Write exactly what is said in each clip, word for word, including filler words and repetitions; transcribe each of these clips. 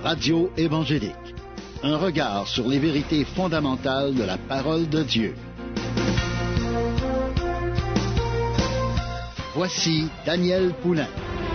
Radio évangélique. Un regard sur les vérités fondamentales de la parole de Dieu. Voici Daniel Poulain.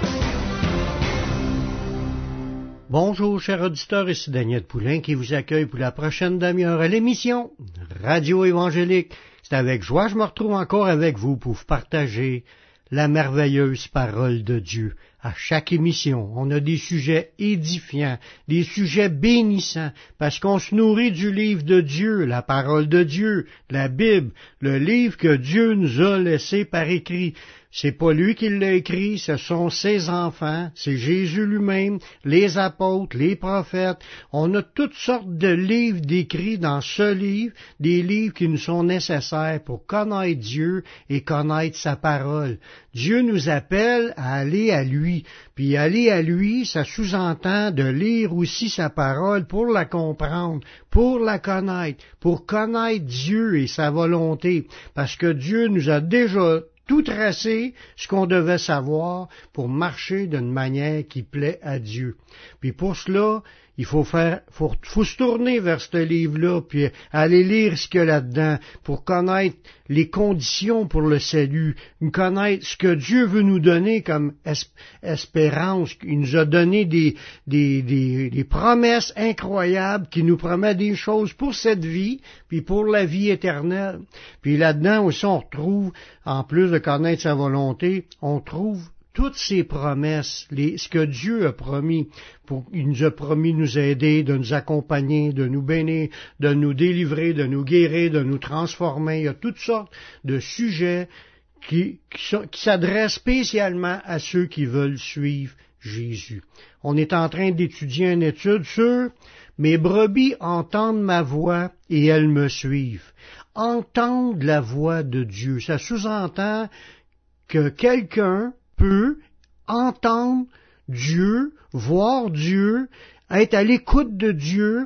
Bonjour, chers auditeurs, ici Daniel Poulain qui vous accueille pour la prochaine demi-heure à l'émission Radio évangélique. C'est avec joie que je me retrouve encore avec vous pour vous partager la merveilleuse parole de Dieu. À chaque émission, on a des sujets édifiants, des sujets bénissants, parce qu'on se nourrit du livre de Dieu, la parole de Dieu, la Bible, le livre que Dieu nous a laissé par écrit. C'est pas lui qui l'a écrit, ce sont ses enfants, c'est Jésus lui-même, les apôtres, les prophètes. On a toutes sortes de livres décrits dans ce livre, des livres qui nous sont nécessaires pour connaître Dieu et connaître sa parole. Dieu nous appelle à aller à lui, puis aller à lui, ça sous-entend de lire aussi sa parole pour la comprendre, pour la connaître, pour connaître Dieu et sa volonté, parce que Dieu nous a déjà tout tracé, ce qu'on devait savoir pour marcher d'une manière qui plaît à Dieu. Puis pour cela, il faut faire, faut, faut se tourner vers ce livre-là, puis aller lire ce qu'il y a là-dedans, pour connaître les conditions pour le salut, connaître ce que Dieu veut nous donner comme es- espérance. Il nous a donné des, des, des, des promesses incroyables qui nous promettent des choses pour cette vie, puis pour la vie éternelle. Puis là-dedans aussi, on retrouve, en plus de connaître sa volonté, on trouve toutes ces promesses, les, ce que Dieu a promis, pour, il nous a promis de nous aider, de nous accompagner, de nous bénir, de nous délivrer, de nous guérir, de nous transformer. Il y a toutes sortes de sujets qui, qui, sont, qui s'adressent spécialement à ceux qui veulent suivre Jésus. On est en train d'étudier une étude sur « Mes brebis entendent ma voix et elles me suivent ». Entendre la voix de Dieu, ça sous-entend que quelqu'un peut entendre Dieu, voir Dieu, être à l'écoute de Dieu,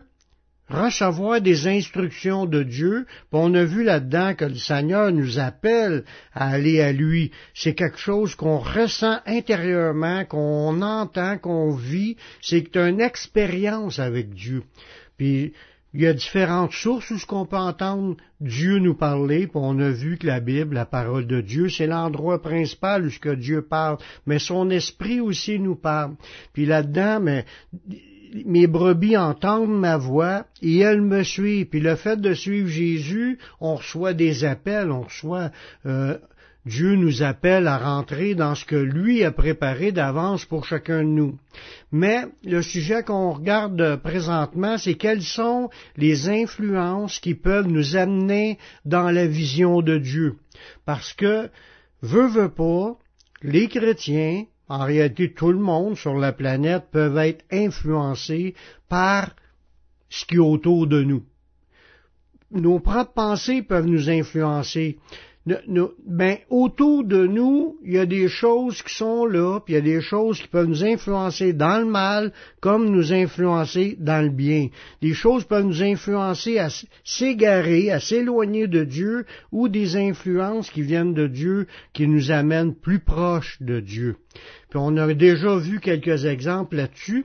recevoir des instructions de Dieu. Puis on a vu là-dedans que le Seigneur nous appelle à aller à lui. C'est quelque chose qu'on ressent intérieurement, qu'on entend, qu'on vit. C'est une expérience avec Dieu. Puis il y a différentes sources où ce qu'on peut entendre Dieu nous parler, puis on a vu que la Bible, la parole de Dieu, c'est l'endroit principal où ce que Dieu parle, mais son esprit aussi nous parle. Puis là-dedans, mais mes brebis entendent ma voix et elles me suivent. Puis le fait de suivre Jésus, on reçoit des appels, on reçoit euh, Dieu nous appelle à rentrer dans ce que lui a préparé d'avance pour chacun de nous. Mais le sujet qu'on regarde présentement, c'est quelles sont les influences qui peuvent nous amener dans la vision de Dieu. Parce que, veut, veut pas, les chrétiens, en réalité tout le monde sur la planète, peuvent être influencés par ce qui est autour de nous. Nos propres pensées peuvent nous influencer. Ben, autour de nous, il y a des choses qui sont là, puis il y a des choses qui peuvent nous influencer dans le mal, comme nous influencer dans le bien. Des choses peuvent nous influencer à s'égarer, à s'éloigner de Dieu, ou des influences qui viennent de Dieu, qui nous amènent plus proches de Dieu. Puis on a déjà vu quelques exemples là-dessus,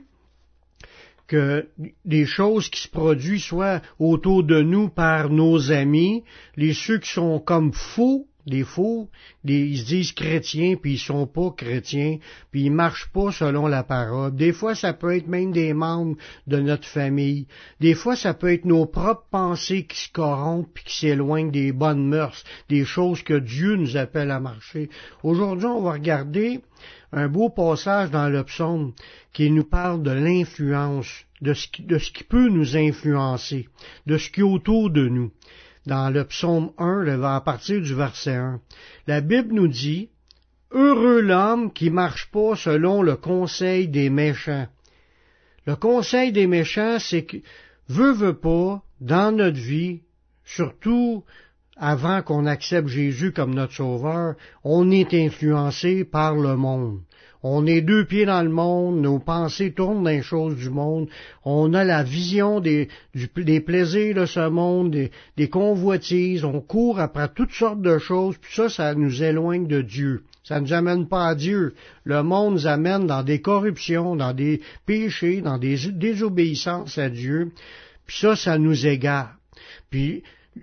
que des choses qui se produisent soit autour de nous par nos amis, les ceux qui sont comme faux, des faux, des, ils se disent chrétiens, puis ils sont pas chrétiens, puis ils marchent pas selon la parole. Des fois, ça peut être même des membres de notre famille. Des fois, ça peut être nos propres pensées qui se corrompent, puis qui s'éloignent des bonnes mœurs, des choses que Dieu nous appelle à marcher. Aujourd'hui, on va regarder un beau passage dans le psaume qui nous parle de l'influence, de ce qui, de ce qui peut nous influencer, de ce qui est autour de nous. Dans le psaume un, à partir du verset un, la Bible nous dit « Heureux l'homme qui marche pas selon le conseil des méchants. » Le conseil des méchants, c'est que, veut, veut pas, dans notre vie, surtout avant qu'on accepte Jésus comme notre sauveur, on est influencé par le monde. On est deux pieds dans le monde, nos pensées tournent dans les choses du monde, on a la vision des, du, des plaisirs de ce monde, des, des convoitises, on court après toutes sortes de choses, puis ça, ça nous éloigne de Dieu. Ça ne nous amène pas à Dieu. Le monde nous amène dans des corruptions, dans des péchés, dans des désobéissances à Dieu. Puis ça, ça nous égare. Puis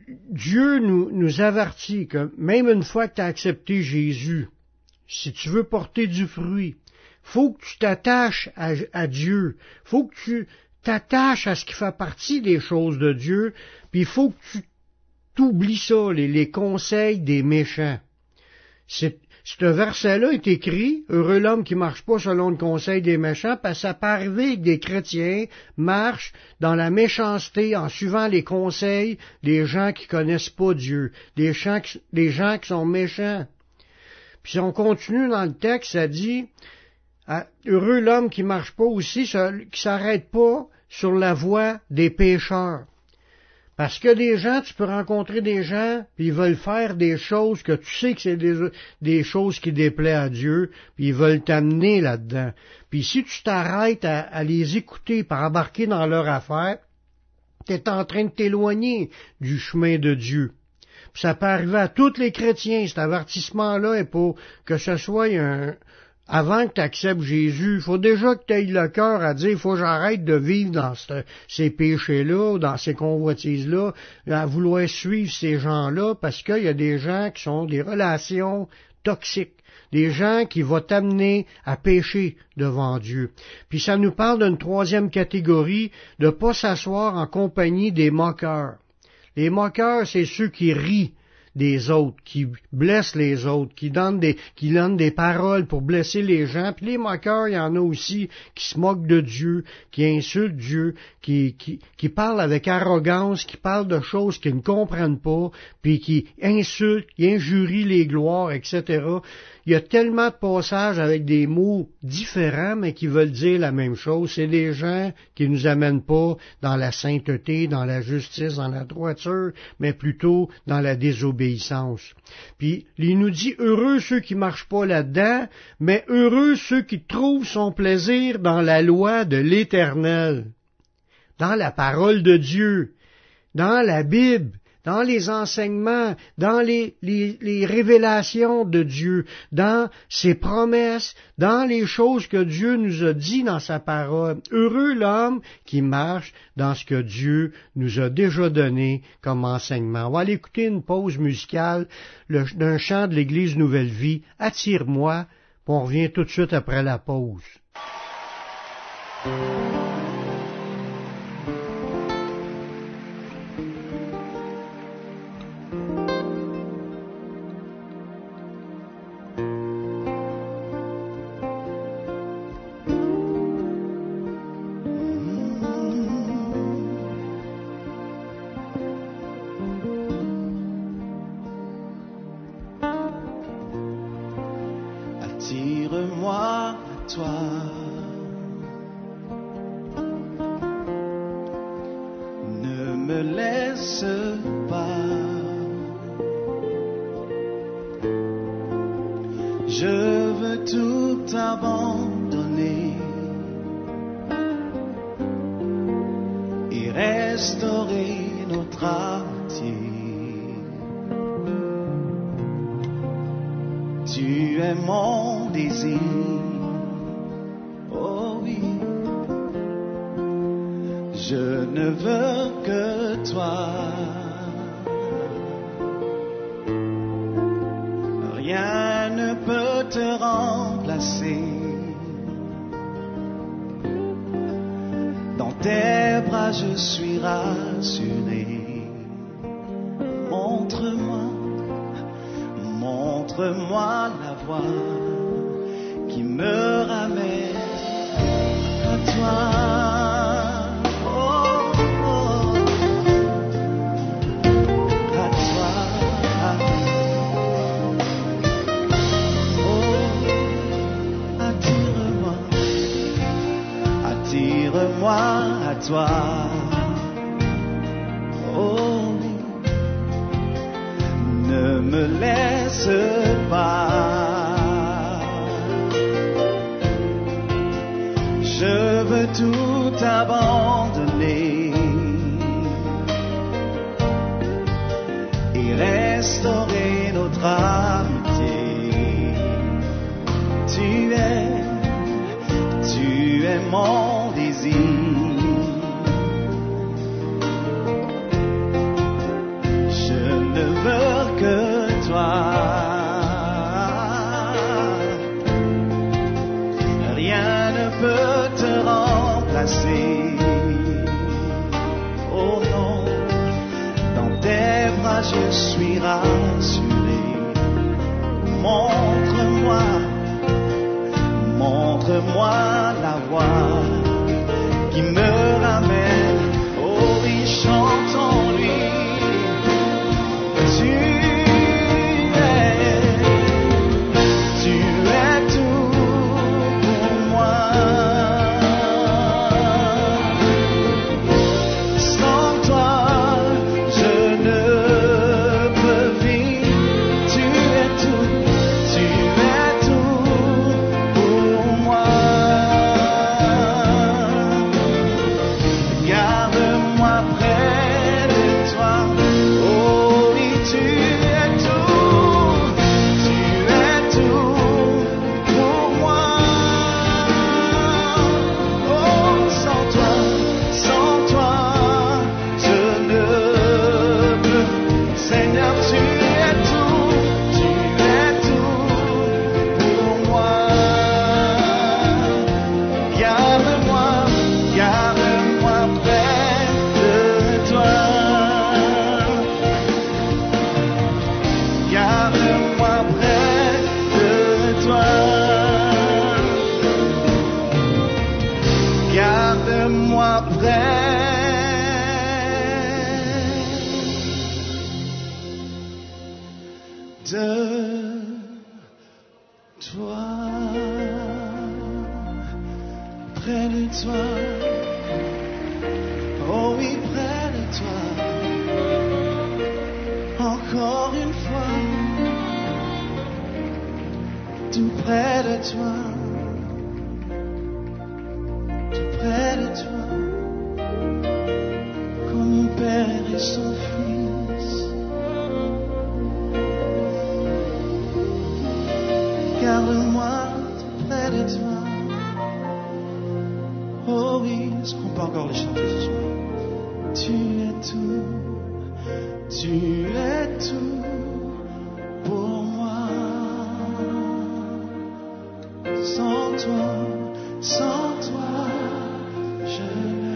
Dieu nous, nous avertit que même une fois que tu as accepté Jésus, si tu veux porter du fruit, faut que tu t'attaches à, à Dieu. Faut que tu t'attaches à ce qui fait partie des choses de Dieu. Puis il faut que tu t'oublies ça, les, les conseils des méchants. C'est, ce verset-là est écrit, heureux l'homme qui marche pas selon le conseil des méchants, parce que ça peut arriver que des chrétiens marchent dans la méchanceté en suivant les conseils des gens qui connaissent pas Dieu, des gens, des gens qui sont méchants. Puis si on continue dans le texte, ça dit, heureux l'homme qui marche pas aussi, qui s'arrête pas sur la voie des pécheurs. Parce que des gens, tu peux rencontrer des gens, puis ils veulent faire des choses que tu sais que c'est des, des choses qui déplaisent à Dieu, puis ils veulent t'amener là-dedans. Puis si tu t'arrêtes à, à les écouter, par embarquer dans leur affaire, tu es en train de t'éloigner du chemin de Dieu. Puis ça peut arriver à tous les chrétiens, cet avertissement-là est pour que ce soit un... Avant que tu acceptes Jésus, il faut déjà que tu aies le cœur à dire, il faut que j'arrête de vivre dans ce, ces péchés-là, dans ces convoitises-là, à vouloir suivre ces gens-là, parce qu'il y a des gens qui sont des relations toxiques, des gens qui vont t'amener à pécher devant Dieu. Puis ça nous parle d'une troisième catégorie, de ne pas s'asseoir en compagnie des moqueurs. Les moqueurs, c'est ceux qui rient des autres, qui blessent les autres, qui donnent des, qui donnent des paroles pour blesser les gens. Puis les moqueurs, il y en a aussi qui se moquent de Dieu, qui insultent Dieu, qui, qui, qui parlent avec arrogance, qui parlent de choses qu'ils ne comprennent pas, puis qui insultent, qui injurient les gloires, et cetera. Il y a tellement de passages avec des mots différents, mais qui veulent dire la même chose. C'est des gens qui nous amènent pas dans la sainteté, dans la justice, dans la droiture, mais plutôt dans la désobéissance. Puis, il nous dit, heureux ceux qui marchent pas là-dedans, mais heureux ceux qui trouvent son plaisir dans la loi de l'Éternel, dans la parole de Dieu, dans la Bible, dans les enseignements, dans les, les, les révélations de Dieu, dans ses promesses, dans les choses que Dieu nous a dit dans sa parole. Heureux l'homme qui marche dans ce que Dieu nous a déjà donné comme enseignement. On va aller écouter une pause musicale le, d'un chant de l'Église Nouvelle Vie, Attire-moi, puis on revient tout de suite après la pause. Attire-moi à toi, ne me laisse pas, je veux tout abandonner et restaurer notre amitié. Tu es mon désir, oh oui, je ne veux que toi, rien ne peut te remplacer, dans tes bras je suis rassuré, montre-moi. Montre-moi la voie qui me ramène à toi, oh, oh, à toi, oh, attire-moi, attire-moi à toi, oh. Ne me laisse pas, je veux tout abandonner et restaurer notre amitié. embrasser. Oh non, dans tes bras je suis rassuré. Montre-moi, montre-moi la voie qui me ramène au riche chantons-lui. Tu es, tu es tout pour moi. Sans toi, je ne peux vivre. Tu es tout, tu es tout pour moi. Garde-moi près de toi. Oh oui, tu es tout, tu es tout pour moi. Oh, sans toi, sans toi, je ne peux. Seigneur, tu es tout, tu es tout pour moi. Garde-moi, garde-moi près de toi. Garde-moi près de toi. Garde-moi près de toi. Près de toi. Oh oui, près de toi. Encore une fois, tout près de toi, tout près de toi, comme mon père et son fils. Garde-moi tout près de toi. Oh oui, est-ce qu'on peut encore les chanter ce soir? Tu es tout. Tu es tout pour moi. Sans toi, sans toi, je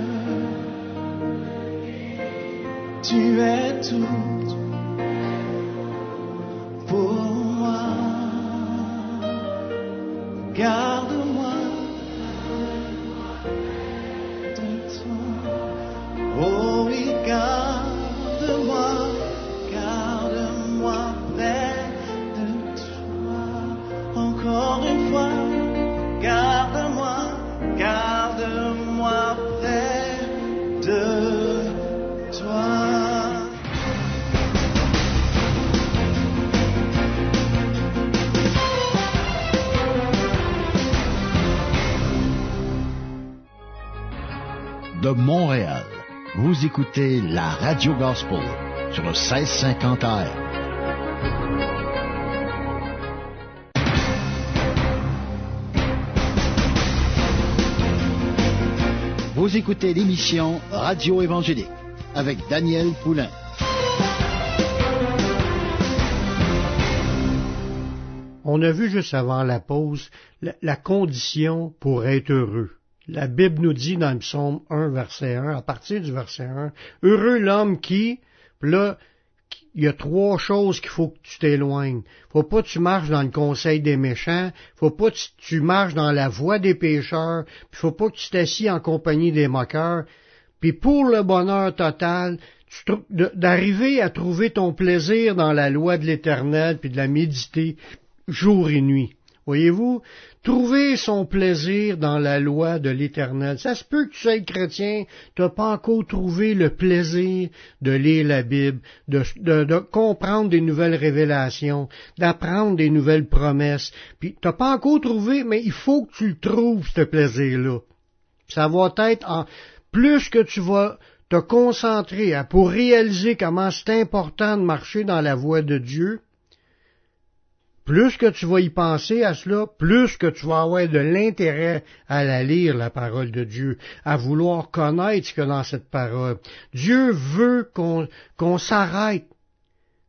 ne. Tu es tout pour moi. Garde-moi dans toi. Oh oui, garde-moi. Garde-moi près de toi. Encore une fois, garde-moi, garde-moi près de toi. De Montréal, vous écoutez la Radio Gospel sur le seize cinquante A M. Vous écoutez l'émission Radio Évangélique avec Daniel Poulain. On a vu juste avant la pause la, la condition pour être heureux. La Bible nous dit dans le psaume un, verset un, à partir du verset un, « Heureux l'homme qui... » Puis là, il y a trois choses qu'il faut que tu t'éloignes. Faut pas que tu marches dans le conseil des méchants, faut pas que tu marches dans la voie des pécheurs, puis faut pas que tu t'assis en compagnie des moqueurs. Puis pour le bonheur total, tu, d'arriver à trouver ton plaisir dans la loi de l'Éternel, puis de la méditer jour et nuit. Voyez-vous, trouver son plaisir dans la loi de l'Éternel. Ça se peut que tu sois chrétien, tu n'as pas encore trouvé le plaisir de lire la Bible, de, de, de comprendre des nouvelles révélations, d'apprendre des nouvelles promesses. Puis tu n'as pas encore trouvé, mais il faut que tu le trouves, ce plaisir-là. Ça va être en plus que tu vas te concentrer à, pour réaliser comment c'est important de marcher dans la voie de Dieu. Plus que tu vas y penser à cela, plus que tu vas avoir de l'intérêt à la lire, la parole de Dieu, à vouloir connaître ce qu'il y a dans cette parole. Dieu veut qu'on, qu'on s'arrête,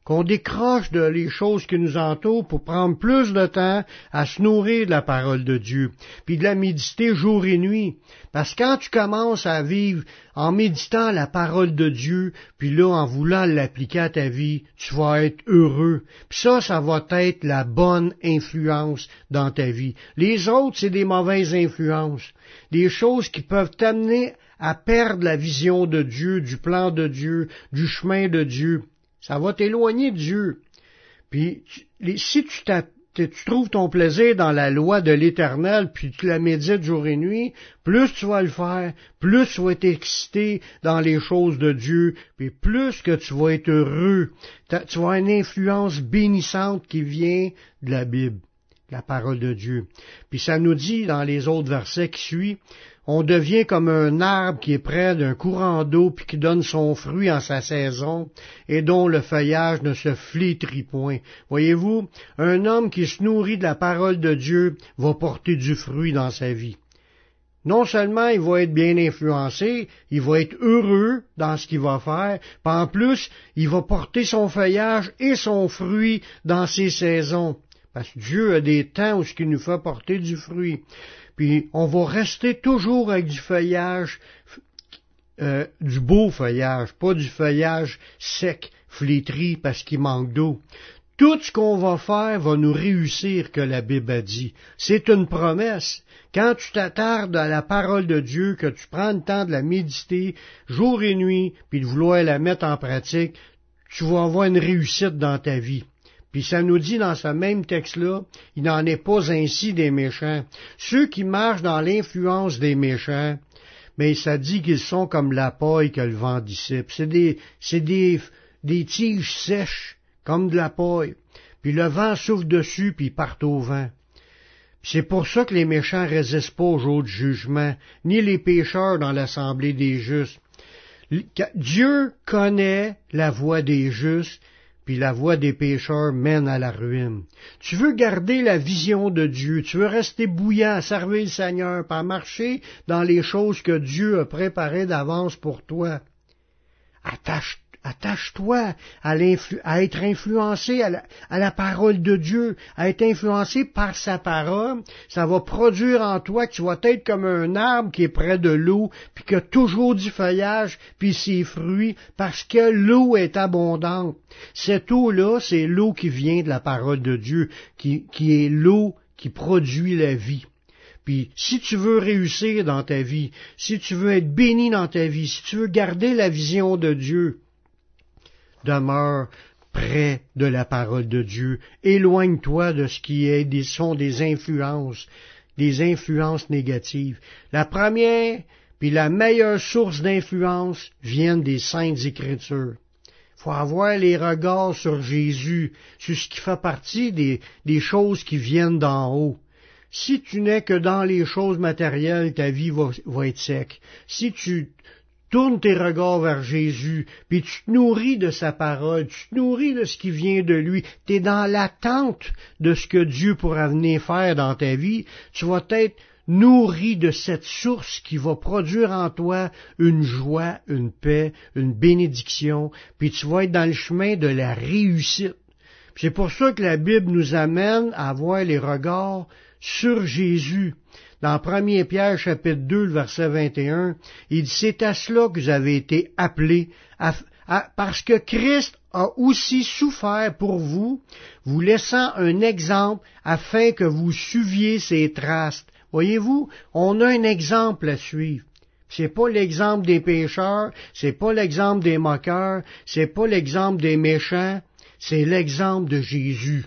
qu'on décroche de les choses qui nous entourent pour prendre plus de temps à se nourrir de la parole de Dieu, puis de la méditer jour et nuit. Parce que quand tu commences à vivre en méditant la parole de Dieu, puis là, en voulant l'appliquer à ta vie, tu vas être heureux. Puis ça, ça va être la bonne influence dans ta vie. Les autres, c'est des mauvaises influences, des choses qui peuvent t'amener à perdre la vision de Dieu, du plan de Dieu, du chemin de Dieu. Ça va t'éloigner de Dieu. Puis, si tu, tu trouves ton plaisir dans la loi de l'Éternel, puis tu la médites jour et nuit, plus tu vas le faire, plus tu vas être excité dans les choses de Dieu, puis plus que tu vas être heureux. Tu vas avoir une influence bénissante qui vient de la Bible, la parole de Dieu. Puis ça nous dit dans les autres versets qui suivent, on devient comme un arbre qui est près d'un courant d'eau puis qui donne son fruit en sa saison et dont le feuillage ne se flétrit point. Voyez-vous, un homme qui se nourrit de la parole de Dieu va porter du fruit dans sa vie. Non seulement il va être bien influencé, il va être heureux dans ce qu'il va faire, puis en plus, il va porter son feuillage et son fruit dans ses saisons. Parce que Dieu a des temps où il nous fait porter du fruit. Puis on va rester toujours avec du feuillage, euh, du beau feuillage, pas du feuillage sec, flétri, parce qu'il manque d'eau. Tout ce qu'on va faire va nous réussir, que la Bible a dit. C'est une promesse. Quand tu t'attardes à la parole de Dieu, que tu prends le temps de la méditer jour et nuit, puis de vouloir la mettre en pratique, tu vas avoir une réussite dans ta vie. Puis ça nous dit dans ce même texte-là, il n'en est pas ainsi des méchants. Ceux qui marchent dans l'influence des méchants, mais ça dit qu'ils sont comme la paille que le vent dissipe. C'est des, c'est des, des tiges sèches, comme de la paille. Puis le vent souffle dessus, puis ils partent au vent. Puis c'est pour ça que les méchants résistent pas au jour du jugement, ni les pécheurs dans l'assemblée des justes. Dieu connaît la voie des justes, puis la voie des pécheurs mène à la ruine. Tu veux garder la vision de Dieu, tu veux rester bouillant à servir le Seigneur, pas marcher dans les choses que Dieu a préparées d'avance pour toi. Attache, attache-toi à, à être influencé à la, à la parole de Dieu, à être influencé par sa parole. Ça va produire en toi que tu vas être comme un arbre qui est près de l'eau, puis qui a toujours du feuillage, puis ses fruits, parce que l'eau est abondante. Cette eau-là, c'est l'eau qui vient de la parole de Dieu, qui, qui est l'eau qui produit la vie. Puis, si tu veux réussir dans ta vie, si tu veux être béni dans ta vie, si tu veux garder la vision de Dieu, demeure près de la parole de Dieu. Éloigne-toi de ce qui est des, sont des influences, des influences négatives. La première, puis la meilleure source d'influence viennent des Saintes Écritures. Il faut avoir les regards sur Jésus, sur ce qui fait partie des, des choses qui viennent d'en haut. Si tu n'es que dans les choses matérielles, ta vie va, va être sec. Si tu tournes tes regards vers Jésus, puis tu te nourris de sa parole, tu te nourris de ce qui vient de lui, tu es dans l'attente de ce que Dieu pourra venir faire dans ta vie, tu vas être nourri de cette source qui va produire en toi une joie, une paix, une bénédiction, puis tu vas être dans le chemin de la réussite. C'est pour ça que la Bible nous amène à avoir les regards sur Jésus. Dans premier Pierre, chapitre deux, le verset vingt et un, il dit, c'est à cela que vous avez été appelés, à, à, parce que Christ a aussi souffert pour vous, vous laissant un exemple afin que vous suiviez ses traces. Voyez-vous, on a un exemple à suivre. C'est pas l'exemple des pécheurs, c'est pas l'exemple des moqueurs, c'est pas l'exemple des méchants, c'est l'exemple de Jésus.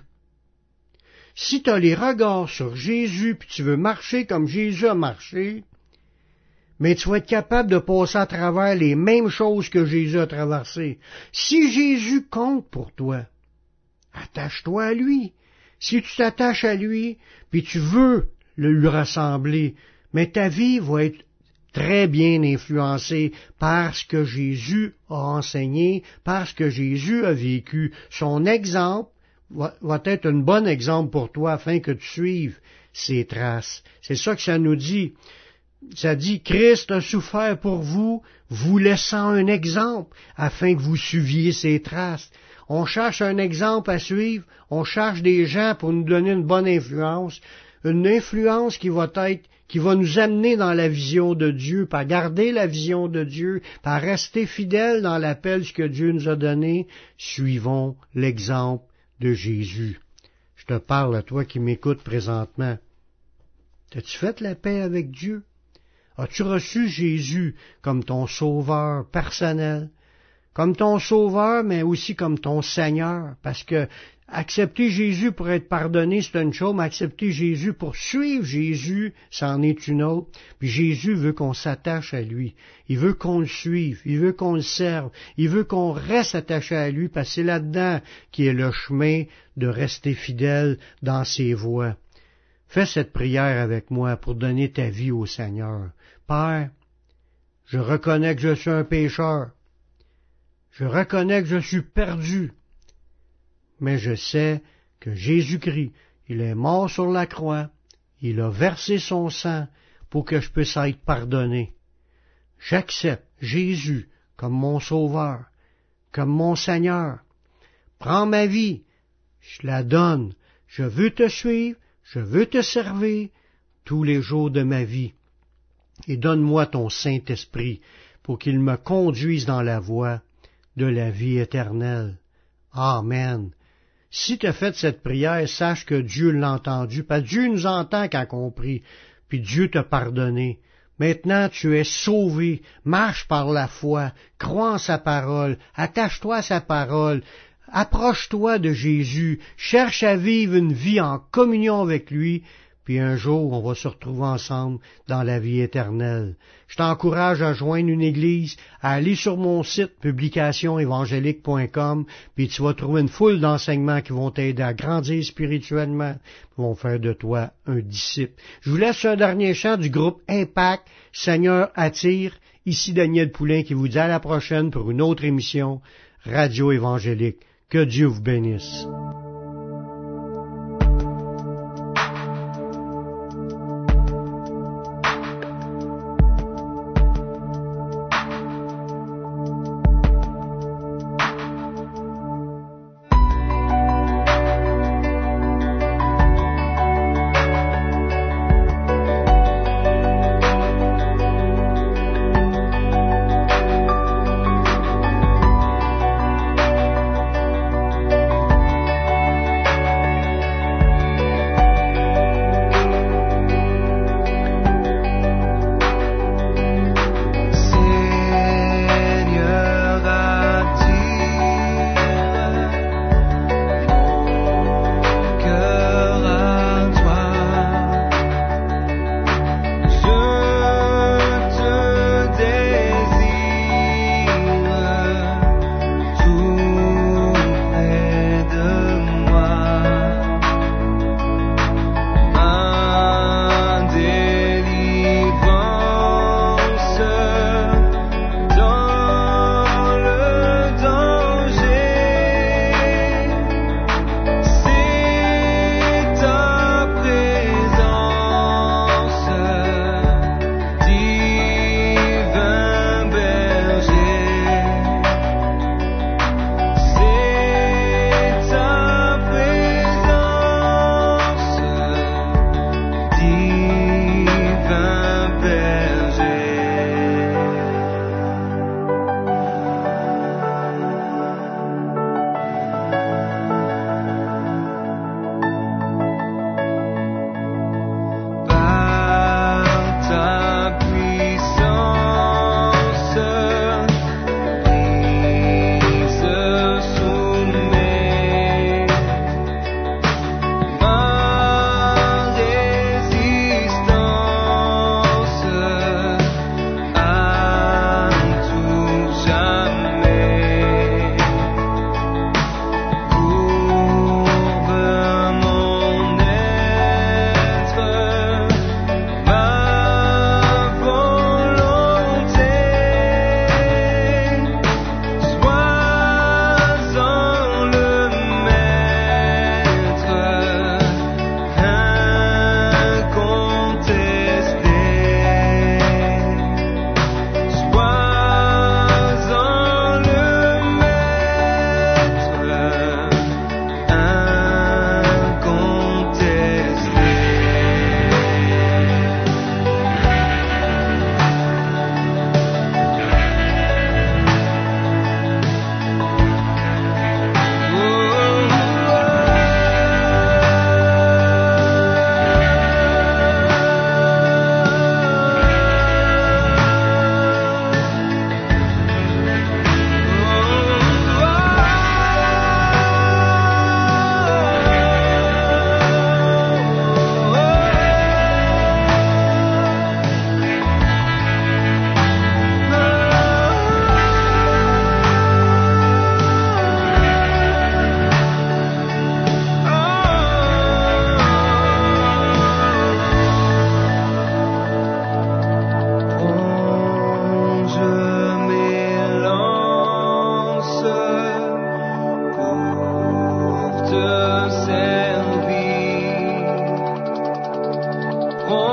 Si tu as les regards sur Jésus, puis tu veux marcher comme Jésus a marché, mais tu vas être capable de passer à travers les mêmes choses que Jésus a traversées. Si Jésus compte pour toi, attache-toi à lui. Si tu t'attaches à lui, puis tu veux le lui ressembler, mais ta vie va être très bien influencée par ce que Jésus a enseigné, par ce que Jésus a vécu. Son exemple va, va être un bon exemple pour toi afin que tu suives ses traces. C'est ça que ça nous dit. Ça dit, Christ a souffert pour vous, vous laissant un exemple afin que vous suiviez ses traces. On cherche un exemple à suivre, on cherche des gens pour nous donner une bonne influence, une influence qui va être, qui va nous amener dans la vision de Dieu, par garder la vision de Dieu, par rester fidèle dans l'appel que Dieu nous a donné. Suivons l'exemple de Jésus. Je te parle à toi qui m'écoutes présentement. As-tu fait la paix avec Dieu? As-tu reçu Jésus comme ton sauveur personnel? Comme ton sauveur, mais aussi comme ton Seigneur, parce que accepter Jésus pour être pardonné, c'est une chose, mais accepter Jésus pour suivre Jésus, c'en est une autre. Puis Jésus veut qu'on s'attache à lui. Il veut qu'on le suive, il veut qu'on le serve, il veut qu'on reste attaché à lui, parce que c'est là-dedans qui est le chemin de rester fidèle dans ses voies. Fais cette prière avec moi pour donner ta vie au Seigneur. Père, je reconnais que je suis un pécheur. Je reconnais que je suis perdu, mais je sais que Jésus-Christ, il est mort sur la croix, il a versé son sang pour que je puisse être pardonné. J'accepte Jésus comme mon sauveur, comme mon Seigneur. Prends ma vie, je la donne, je veux te suivre, je veux te servir tous les jours de ma vie. Et donne-moi ton Saint-Esprit pour qu'il me conduise dans la voie de la vie éternelle. Amen. Si tu as fait cette prière, sache que Dieu l'a entendu, parce que Dieu nous entend quand on prie, puis Dieu t'a pardonné. Maintenant, tu es sauvé, marche par la foi, crois en sa parole, attache-toi à sa parole, approche-toi de Jésus, cherche à vivre une vie en communion avec lui, puis un jour, on va se retrouver ensemble dans la vie éternelle. Je t'encourage à joindre une église, à aller sur mon site publication évangélique point com, puis tu vas trouver une foule d'enseignements qui vont t'aider à grandir spirituellement, qui vont faire de toi un disciple. Je vous laisse un dernier chant du groupe Impact, Seigneur attire. Ici Daniel Poulain qui vous dit à la prochaine pour une autre émission Radio Évangélique. Que Dieu vous bénisse.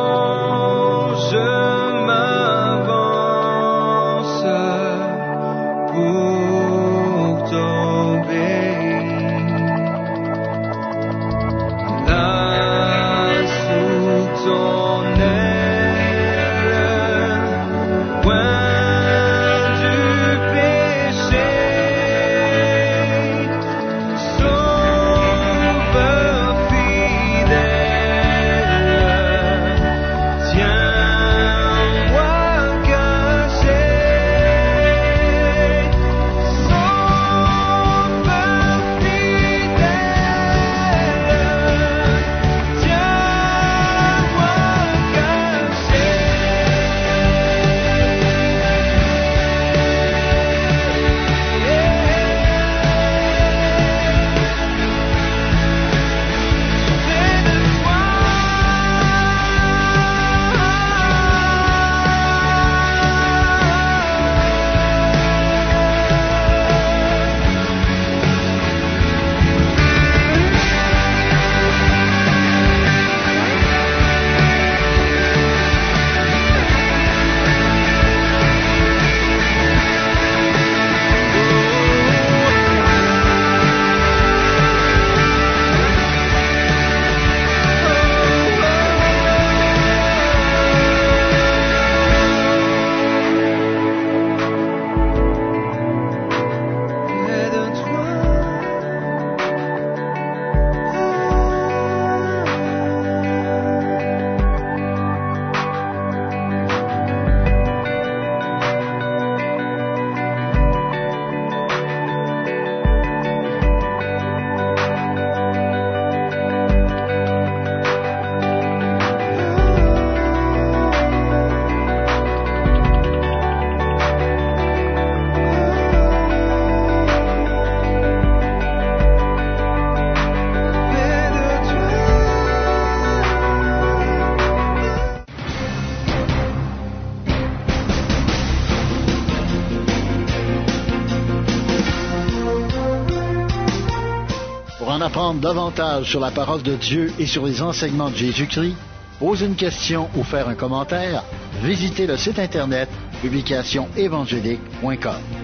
Pour en apprendre davantage sur la parole de Dieu et sur les enseignements de Jésus-Christ, poser une question ou faire un commentaire, visitez le site internet publication évangélique point com.